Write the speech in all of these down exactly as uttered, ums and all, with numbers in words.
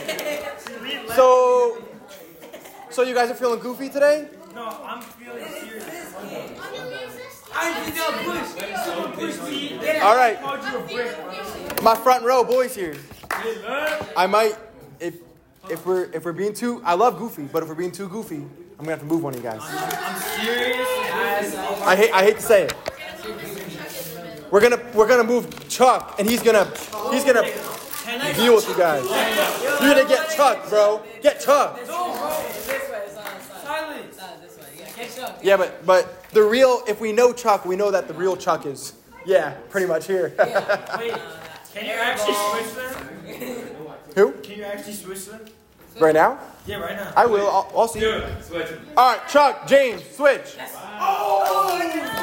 So, so you guys are feeling goofy today? No, I'm feeling serious. I did not push. Someone pushed me. All right. Called you a brick, bro. My front row boys here. I might, if if we're if we're being too, I love goofy, but if we're being too goofy, I'm gonna have to move one of you guys. I'm serious. I hate I hate to say it. We're gonna we're gonna move Chuck, and he's gonna he's gonna deal with you guys. You're gonna get Chuck, bro. Get Chuck. Yeah, but but the real, if we know Chuck, we know that the real Chuck is, yeah, pretty much here. Wait, can you actually switch them? Who? Can you actually switch them? Right now? Yeah, right now. I will. I'll, I'll see. Do it. Switch it. All right, Chuck, James, switch. Oh!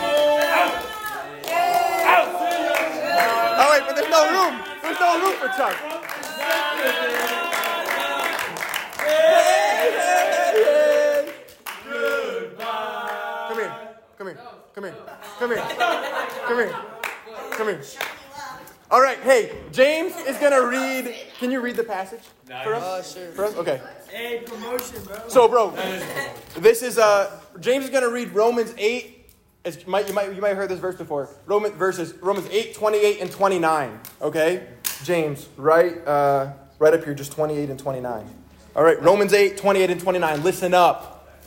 Out! All right, but there's no room. There's no room for Chuck. Come here. Come here. Come here. Come here. Come here. Come here. All right, hey, James is going to read. Can you read the passage for us? Uh, sure. For us? Okay. Hey, promotion, bro. So, bro, this is, uh, James is going to read Romans eight. It's, you, might, you, might, you might have heard this verse before. Roman, verses, Romans eight, twenty-eight, and twenty-nine. Okay? James, right, uh, right up here, just twenty-eight and twenty-nine. All right, Romans eight, twenty-eight, and twenty-nine. Listen up.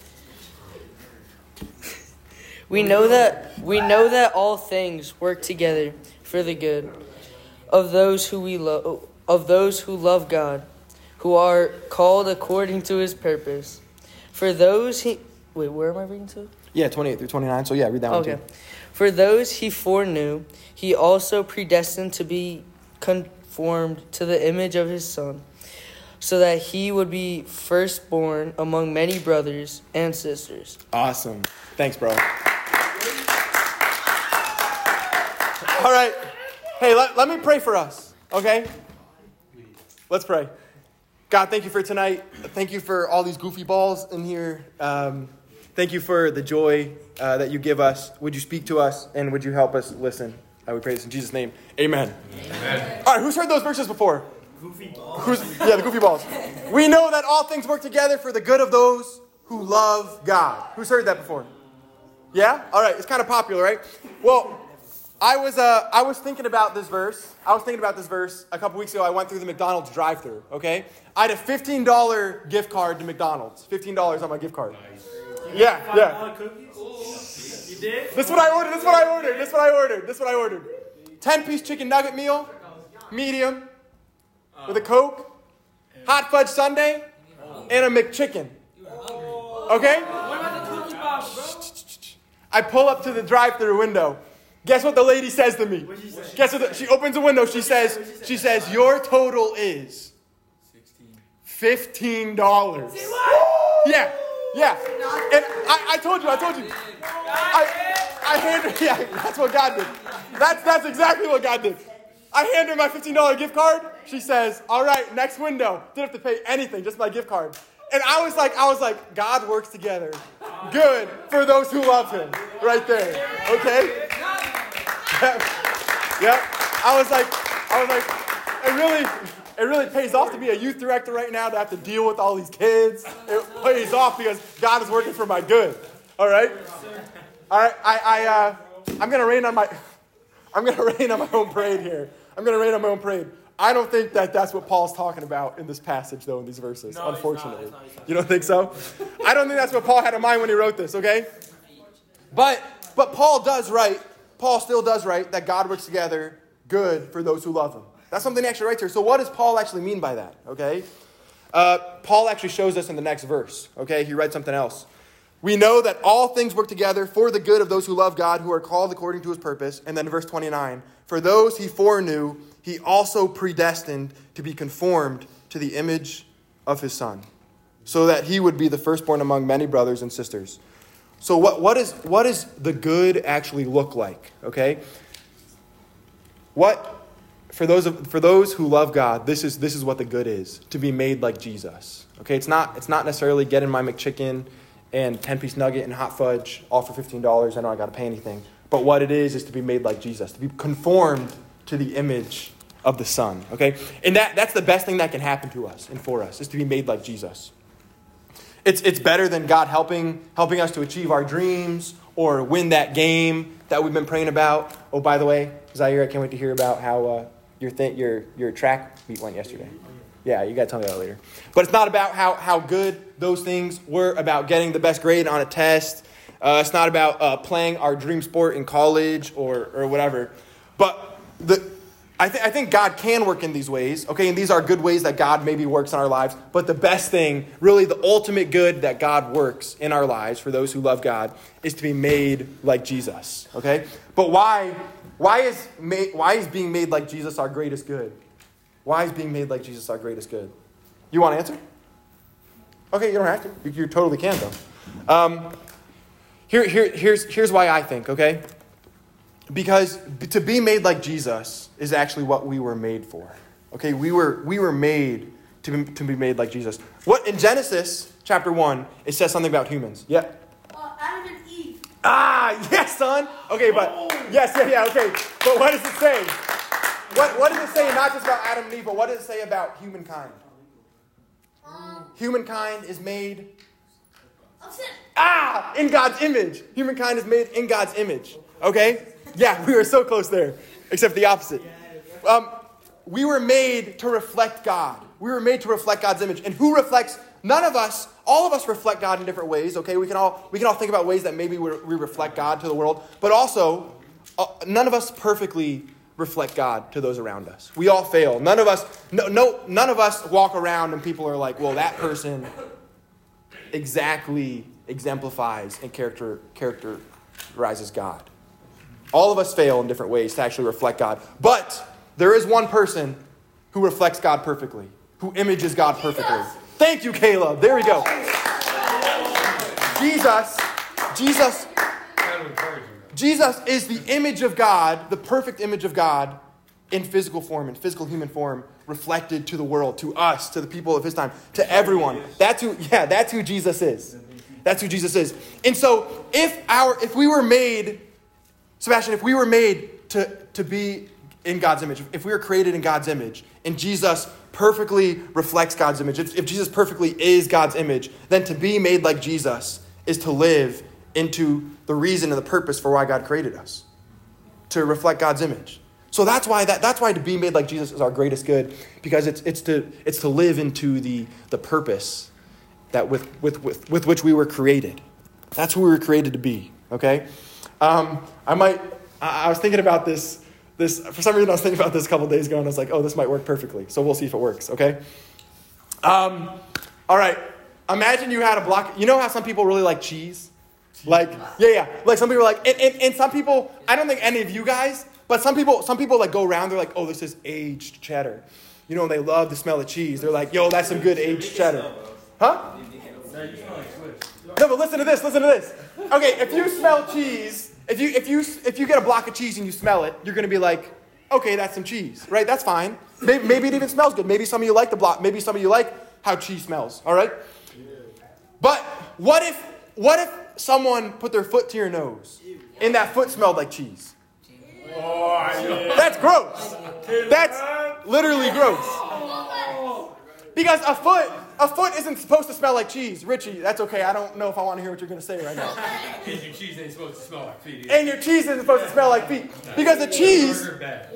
We know that we know that all things work together for the good of those who we love of those who love God, who are called according to his purpose. For those he wait, where am I reading to? Yeah, twenty-eight through twenty-nine. So yeah, read that Okay. one too. For those he foreknew, he also predestined to be conformed to the image of his Son, so that he would be firstborn among many brothers and sisters. Awesome. Thanks, bro. All right. Hey, let, let me pray for us, okay? Let's pray. God, thank you for tonight. Thank you for all these goofy balls in here. Um, thank you for the joy uh, that you give us. Would you speak to us, and would you help us listen? I would pray this in Jesus' name. Amen. Amen. All right, who's heard those verses before? Goofy balls. Who's, yeah, the goofy balls. We know that all things work together for the good of those who love God. Who's heard that before? Yeah? All right, it's kind of popular, right? Well, I was uh, I was thinking about this verse. I was thinking about this verse a couple weeks ago. I went through the McDonald's drive-thru, okay? I had a fifteen dollars gift card to McDonald's. fifteen dollars on my gift card. Yeah, yeah. Cookies? You did? This is what I ordered. This is what I ordered. This is what I ordered. This is what I ordered. ten-piece chicken nugget meal, medium, with a Coke, hot fudge sundae, and a McChicken. Okay? What about the cookie box, bro? I pull up to the drive-thru window. Guess what the lady says to me? What'd she say? Guess what? The, she opens the window. She says, she says, your total is fifteen dollars. Yeah, yeah. And I, I told you, I told you. I, I handed, yeah, that's what God did. That's, that's exactly what God did. I hand her my fifteen dollars gift card. She says, all right, next window. Didn't have to pay anything, just my gift card. And I was like, I was like, God works together. Good for those who love him. Right there. Okay? Yep. Yep. I was like, I was like, it really, it really pays off to be a youth director right now, to have to deal with all these kids. It pays off because God is working for my good. All right? All right. I, I, uh, I'm gonna rain on my, I'm gonna rain on my own parade here. I'm gonna rain on my own parade. I don't think that that's what Paul's talking about in this passage, though, in these verses, No, unfortunately. it's not, it's not, it's not. You don't think so? I don't think that's what Paul had in mind when he wrote this, okay? But but Paul does write, Paul still does write that God works together good for those who love him. That's something he actually writes here. So what does Paul actually mean by that, okay? Uh, Paul actually shows us in the next verse, okay? He writes something else. We know that all things work together for the good of those who love God, who are called according to his purpose. And then verse twenty-nine, for those he foreknew, he also predestined to be conformed to the image of his Son, so that he would be the firstborn among many brothers and sisters. So what, what, is, what does the good actually look like? Okay? What, for those of, for those who love God, this is, this is what the good is, to be made like Jesus. Okay? It's not, it's not necessarily getting my McChicken and ten-piece nugget and hot fudge, all for fifteen dollars. I don't I got to pay anything. But what it is, is to be made like Jesus, to be conformed to the image of the Son, okay? And that, that's the best thing that can happen to us and for us, is to be made like Jesus. It's it's better than God helping helping us to achieve our dreams or win that game that we've been praying about. Oh, by the way, Zaire, I can't wait to hear about how uh, your th- your your track meet went yesterday. Yeah, you got to tell me that later. But it's not about how, how good those things were, about getting the best grade on a test. Uh, it's not about uh, playing our dream sport in college or or whatever. But the I, th- I think God can work in these ways, okay? And these are good ways that God maybe works in our lives. But the best thing, really the ultimate good that God works in our lives for those who love God, is to be made like Jesus, okay? But why, why is ma- why is being made like Jesus our greatest good? Why is being made like Jesus our greatest good? You want to answer? Okay, you don't have to. You, you totally can, though. Um, here, here, here's, here's why I think, okay? Because to be made like Jesus is actually what we were made for. Okay, we were we were made to be, to be made like Jesus. What in Genesis chapter one, it says something about humans. Yeah. Uh, Adam and Eve. Ah, yes, son. Okay, but yes, yeah, yeah, okay. But what does it say? What what does it say? Not just about Adam and Eve, but what does it say about humankind? Um, Humankind is made. of sin. Ah, in God's image. Humankind is made in God's image. Okay? Yeah, we were so close there, except the opposite. Um, we were made to reflect God. We were made to reflect God's image. And who reflects? None of us, all of us reflect God in different ways, okay? We can all we can all think about ways that maybe we we reflect God to the world. But also, uh, none of us perfectly reflect God to those around us. We all fail. None of us, no, no, none of us walk around and people are like, well, that person exactly exemplifies and character characterizes God. All of us fail in different ways to actually reflect God. But there is one person who reflects God perfectly, who images God perfectly. Thank you, Caleb. There we go. Jesus, Jesus, Jesus is the image of God, the perfect image of God in physical form, in physical human form, reflected to the world, to us, to the people of his time, to everyone. That's who, yeah, that's who Jesus is. That's who Jesus is. And so if our, if we were made, Sebastian, if we were made to, to be in God's image, if we were created in God's image, and Jesus perfectly reflects God's image, if, if Jesus perfectly is God's image, then to be made like Jesus is to live into the reason and the purpose for why God created us, to reflect God's image. So that's why that that's why to be made like Jesus is our greatest good, because it's it's to it's to live into the the purpose that with with with, with which we were created. That's who we were created to be. Okay. Um, I might, I, I was thinking about this, this, for some reason I was thinking about this a couple of days ago, and I was like, oh, this might work perfectly. So we'll see if it works, okay? Um, all right. Imagine you had a block, you know how some people really like cheese? Like, yeah, yeah. Like some people are like, and, and, and some people, I don't think any of you guys, but some people, some people like go around, they're like, oh, this is aged cheddar. You know, they love the smell of cheese. They're like, yo, that's some good aged cheddar. Huh? No, but listen to this, listen to this. Okay, if you smell cheese, if you if you if you get a block of cheese and you smell it, you're going to be like, okay, that's some cheese, right? That's fine. Maybe, maybe it even smells good. Maybe some of you like the block. Maybe some of you like how cheese smells, all right? But what if what if someone put their foot to your nose and that foot smelled like cheese? That's gross. That's literally gross. Because a foot, a foot isn't supposed to smell like cheese. Richie, that's okay. I don't know if I want to hear what you're going to say right now. And your cheese ain't supposed to smell like feet either. And your cheese isn't supposed to smell like feet. Because the cheese...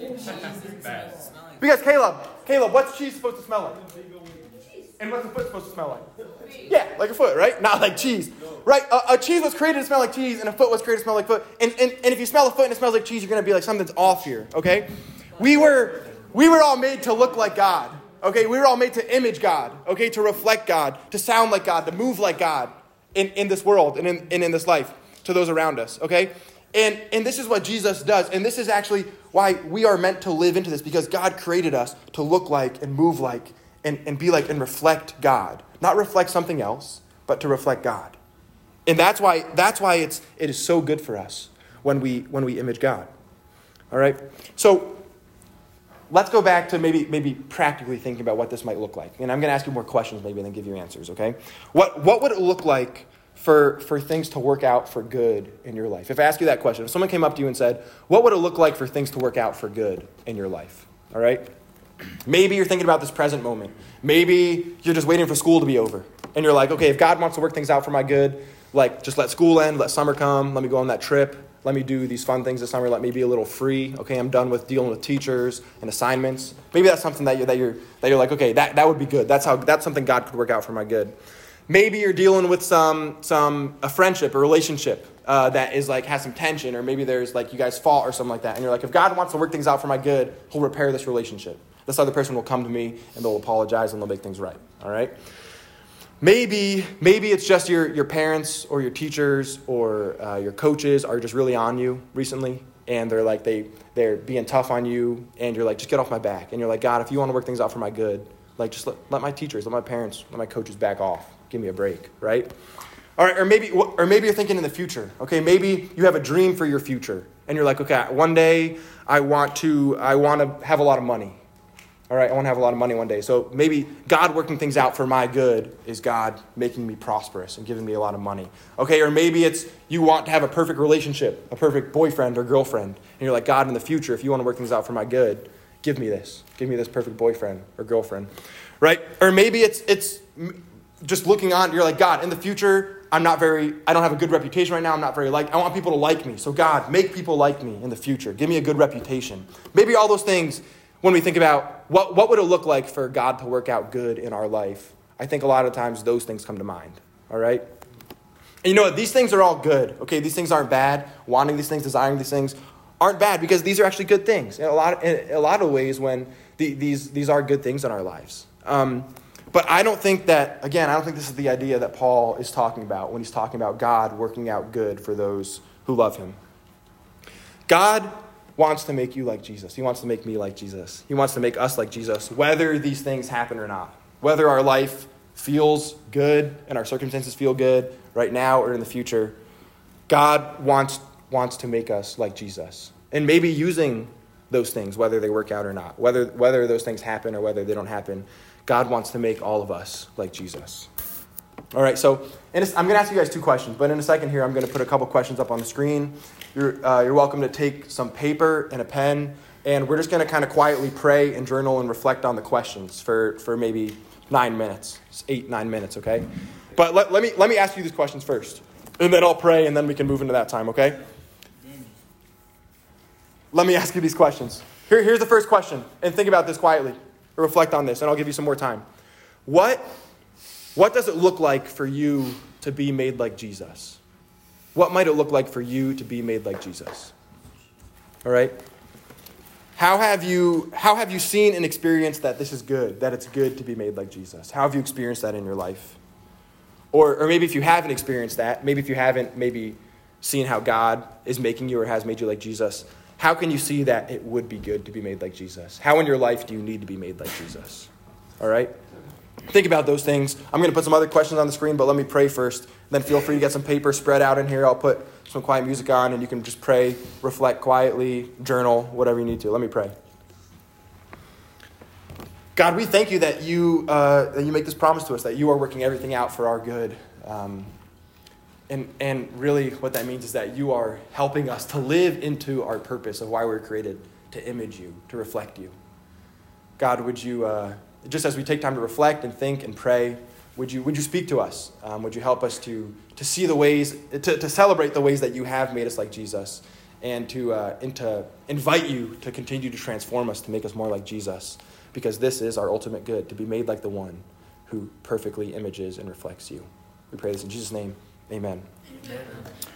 Because Caleb, Caleb, what's cheese supposed to smell like? And what's a foot supposed to smell like? Yeah, like a foot, right? Not like cheese. Right? A, a cheese was created to smell like cheese, and a foot was created to smell like foot. And, and, and if you smell a foot and it smells like cheese, you're going to be like, something's off here, okay? We were, we were all made to look like God. Okay, we were all made to image God, okay, to reflect God, to sound like God, to move like God in, in this world and in, and in this life to those around us, okay? And, and this is what Jesus does, and this is actually why we are meant to live into this, because God created us to look like and move like and, and be like and reflect God. Not reflect something else, but to reflect God. And that's why that's why it's it is so good for us when we when we image God. All right? So let's go back to maybe maybe practically thinking about what this might look like. And I'm going to ask you more questions maybe and then give you answers, okay? What what would it look like for, for things to work out for good in your life? If I ask you that question, if someone came up to you and said, what would it look like for things to work out for good in your life? All right? Maybe you're thinking about this present moment. Maybe you're just waiting for school to be over. And you're like, okay, if God wants to work things out for my good, like just let school end, let summer come, let me go on that trip, let me do these fun things this summer, let me be a little free. Okay, I'm done with dealing with teachers and assignments. Maybe that's something that you're that you're that you're like, okay, that, that would be good. That's how that's something God could work out for my good. Maybe you're dealing with some some a friendship, a relationship uh, that is like has some tension, or maybe there's like you guys fought or something like that, and you're like, if God wants to work things out for my good, He'll repair this relationship. This other person will come to me and they'll apologize and they'll make things right. All right. Maybe maybe it's just your your parents or your teachers or uh, your coaches are just really on you recently, and they're like they they're being tough on you, and you're like, just get off my back, and you're like, God, if you want to work things out for my good, like just let, let my teachers, let my parents, let my coaches back off. Give me a break, right? All right, or maybe or maybe you're thinking in the future. Okay, maybe you have a dream for your future, and you're like, okay, one day I want to I want to have a lot of money. All right, I want to have a lot of money one day. So maybe God working things out for my good is God making me prosperous and giving me a lot of money. Okay, or maybe it's you want to have a perfect relationship, a perfect boyfriend or girlfriend. And you're like, God, in the future, if you want to work things out for my good, give me this. Give me this perfect boyfriend or girlfriend. Right? Or maybe it's it's just looking on, you're like, God, in the future, I'm not very, I don't have a good reputation right now. I'm not very liked. I want people to like me. So God, make people like me in the future. Give me a good reputation. Maybe all those things. When we think about what, what would it look like for God to work out good in our life, I think a lot of times those things come to mind, all right? And you know what? These things are all good, okay? These things aren't bad. Wanting these things, desiring these things aren't bad because these are actually good things. In a lot, in a lot of ways when the, these, these are good things in our lives. Um, but I don't think that, again, I don't think this is the idea that Paul is talking about when he's talking about God working out good for those who love him. God wants to make you like Jesus. He wants to make me like Jesus. He wants to make us like Jesus, whether these things happen or not. Whether our life feels good and our circumstances feel good right now or in the future, God wants, wants to make us like Jesus. And maybe using those things, whether they work out or not, whether, whether those things happen or whether they don't happen, God wants to make all of us like Jesus. All right, so in a, I'm going to ask you guys two questions, but in a second here, I'm going to put a couple questions up on the screen. You're, uh, you're welcome to take some paper and a pen, and we're just going to kind of quietly pray and journal and reflect on the questions for, for maybe nine minutes, eight, nine minutes, okay? But let, let me let me ask you these questions first, and then I'll pray, and then we can move into that time, okay? Let me ask you these questions. Here, here's the first question, and think about this quietly, or reflect on this, and I'll give you some more time. What, what does it look like for you to be made like Jesus? What might it look like for you to be made like Jesus? All right? How have you how have you seen and experienced that this is good, that it's good to be made like Jesus? How have you experienced that in your life? Or or maybe if you haven't experienced that, maybe if you haven't maybe seen how God is making you or has made you like Jesus, how can you see that it would be good to be made like Jesus? How in your life do you need to be made like Jesus? All right? Think about those things. I'm going to put some other questions on the screen, but let me pray first. Then feel free to get some paper spread out in here. I'll put some quiet music on, and you can just pray, reflect quietly, journal, whatever you need to. Let me pray. God, we thank you that you uh, that you make this promise to us, that you are working everything out for our good. Um, and, and really what that means is that you are helping us to live into our purpose of why we're created, to image you, to reflect you. God, would you... Uh, Just as we take time to reflect and think and pray, would you would you speak to us? Um, would you help us to to see the ways, to, to celebrate the ways that you have made us like Jesus, and to uh, and to invite you to continue to transform us, to make us more like Jesus, because this is our ultimate good, to be made like the one who perfectly images and reflects you. We pray this in Jesus' name. Amen. Amen.